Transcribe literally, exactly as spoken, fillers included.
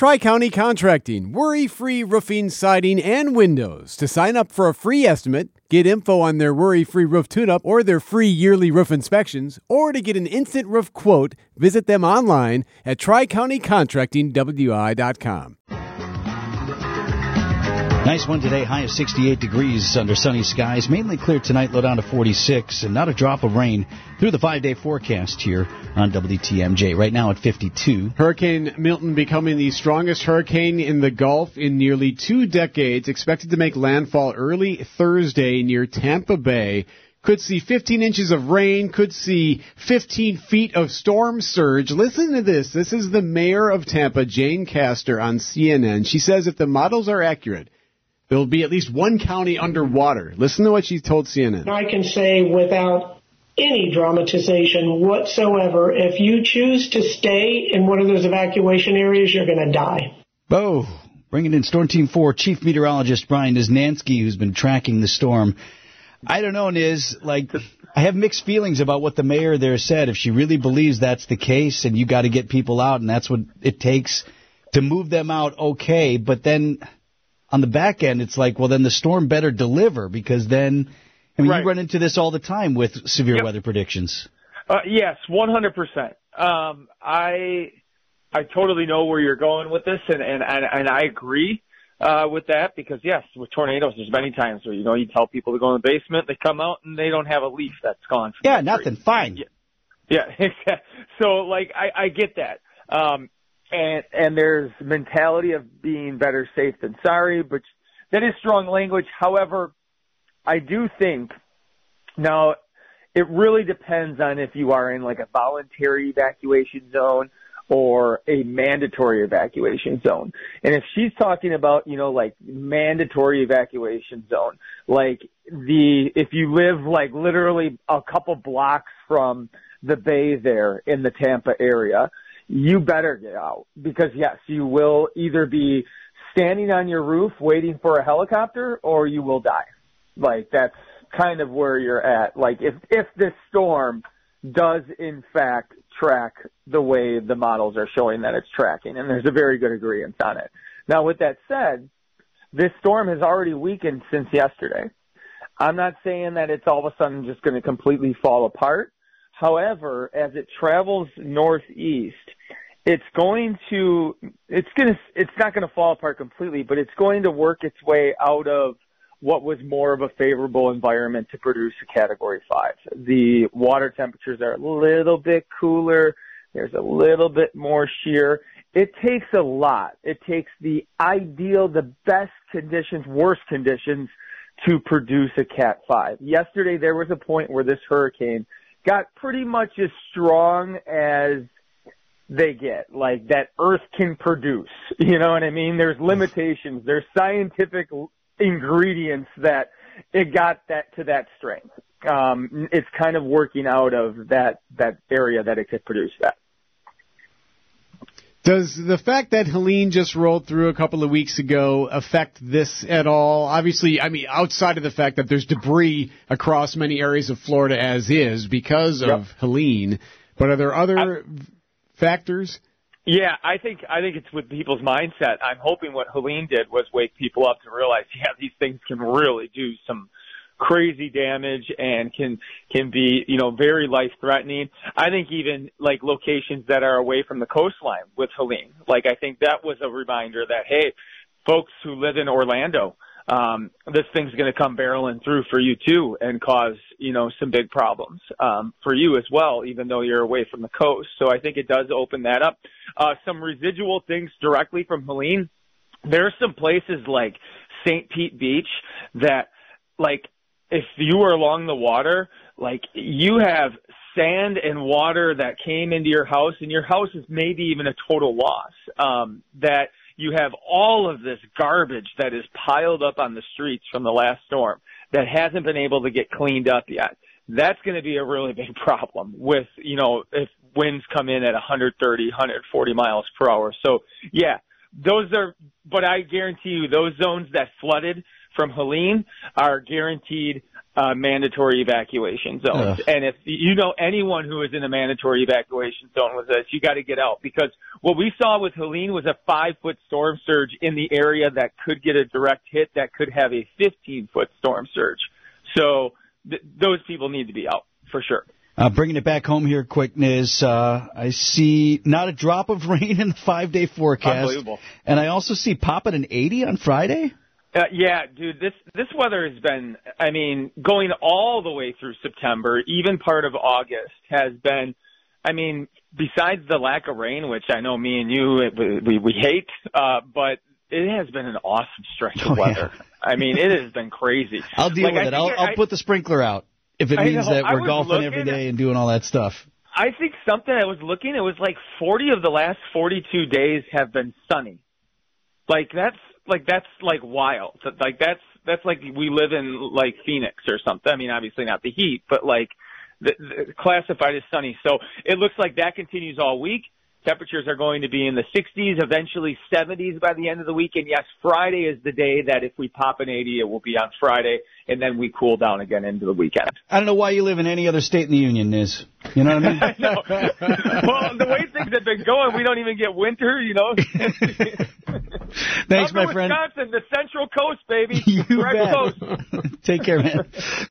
Tri-County Contracting, worry-free roofing, siding, and windows. To sign up for a free estimate, get info on their worry-free roof tune-up or their free yearly roof inspections, or to get an instant roof quote, visit them online at tri county contracting w i dot com. Nice one today, high of sixty-eight degrees under sunny skies. Mainly clear tonight, low down to forty-six, and not a drop of rain through the five-day forecast here on W T M J. Right now at fifty-two. Hurricane Milton becoming the strongest hurricane in the Gulf in nearly two decades, expected to make landfall early Thursday near Tampa Bay. Could see fifteen inches of rain, could see fifteen feet of storm surge. Listen to this. This is the mayor of Tampa, Jane Castor, on C N N. She says if the models are accurate, there will be at least one county underwater. Listen to what she told C N N. I can say without any dramatization whatsoever, if you choose to stay in one of those evacuation areas, you're going to die. Oh, bringing in Storm Team four, Chief Meteorologist Brian Niznansky, who's been tracking the storm. I don't know, Niz, like, I have mixed feelings about what the mayor there said. If she really believes that's the case and you got to get people out and that's what it takes to move them out, okay, but then on the back end, it's like, well, then the storm better deliver, because then, I mean, right. You run into this all the time with severe yep. weather predictions. Uh, yes, one hundred percent. Um, I I totally know where you're going with this, and, and, and, and I agree uh, with that, because, yes, with tornadoes, there's many times where, you know, you tell people to go in the basement, they come out, and they don't have a leaf that's gone. Yeah, nothing, tree. Fine. Yeah, yeah. So, like, I, I get that. Um And and there's mentality of being better safe than sorry, but that is strong language. However, I do think now it really depends on if you are in like a voluntary evacuation zone or a mandatory evacuation zone. And if she's talking about, you know, like mandatory evacuation zone, like the if you live like literally a couple blocks from the bay there in the Tampa area, you better get out, because, yes, you will either be standing on your roof waiting for a helicopter or you will die. Like, that's kind of where you're at. Like, if, if this storm does, in fact, track the way the models are showing that it's tracking, and there's a very good agreement on it. Now, with that said, this storm has already weakened since yesterday. I'm not saying that it's all of a sudden just going to completely fall apart. However, as it travels northeast, it's going to, it's going to, it's not going to fall apart completely, but it's going to work its way out of what was more of a favorable environment to produce a Category five. The water temperatures are a little bit cooler. There's a little bit more shear. It takes a lot. It takes the ideal, the best conditions, worst conditions to produce a Cat five. Yesterday, there was a point where this hurricane got pretty much as strong as they get, like that Earth can produce. You know what I mean? There's limitations. There's scientific ingredients that it got that to that strength. Um, it's kind of working out of that, that area that it could produce that. Does the fact that Helene just rolled through a couple of weeks ago affect this at all? Obviously, I mean, outside of the fact that there's debris across many areas of Florida as is because of yep. Helene, but are there other I, factors? Yeah, I think I think it's with people's mindset. I'm hoping what Helene did was wake people up to realize, yeah, these things can really do some crazy damage and can can be, you know, very life-threatening. I think even, like, locations that are away from the coastline with Helene. Like, I think that was a reminder that, hey, folks who live in Orlando, um, this thing's going to come barreling through for you, too, and cause, you know, some big problems um, for you as well, even though you're away from the coast. So I think it does open that up. Uh, some residual things directly from Helene. There are some places like Saint Pete Beach that, like, if you were along the water, like, you have sand and water that came into your house, and your house is maybe even a total loss. Um, that you have all of this garbage that is piled up on the streets from the last storm that hasn't been able to get cleaned up yet. That's going to be a really big problem with, you know, if winds come in at one thirty, one forty miles per hour. So, yeah, those are, but I guarantee you those zones that flooded from Helene are guaranteed uh, mandatory evacuation zones. Ugh. And if you know anyone who is in a mandatory evacuation zone with this, you got to get out, because what we saw with Helene was a five-foot storm surge in the area that could get a direct hit that could have a fifteen-foot storm surge. So th- those people need to be out for sure. Uh, bringing it back home here quick, Niz, uh, I see not a drop of rain in the five-day forecast. Unbelievable. And I also see pop at an eighty on Friday. Uh, yeah, dude, this this weather has been, I mean, going all the way through September, even part of August, has been, I mean, besides the lack of rain, which I know me and you, we, we, we hate, uh, but it has been an awesome stretch of Oh, weather. yeah. I mean, it has been crazy. I'll deal Like, with I it. I'll, think I'll I, put the sprinkler out if it I means know. that I we're was golfing looking- every day and doing all that stuff. I think something I was looking, it was like forty of the last forty-two days have been sunny. Like that's like that's like wild. Like that's that's like we live in like Phoenix or something. I mean, obviously not the heat, but like the, the, classified as sunny. So it looks like that continues all week. Temperatures are going to be in the sixties, eventually seventies by the end of the week. And yes, Friday is the day that if we pop an eighty, it will be on Friday, and then we cool down again into the weekend. I don't know why you live in any other state in the union, Niz. You know what I mean? I know. Well, the way things have been going, we don't even get winter, you know. Thanks, I'm my friend. Wisconsin, the Central Coast, baby. You Correct bet. coast. Take care, man.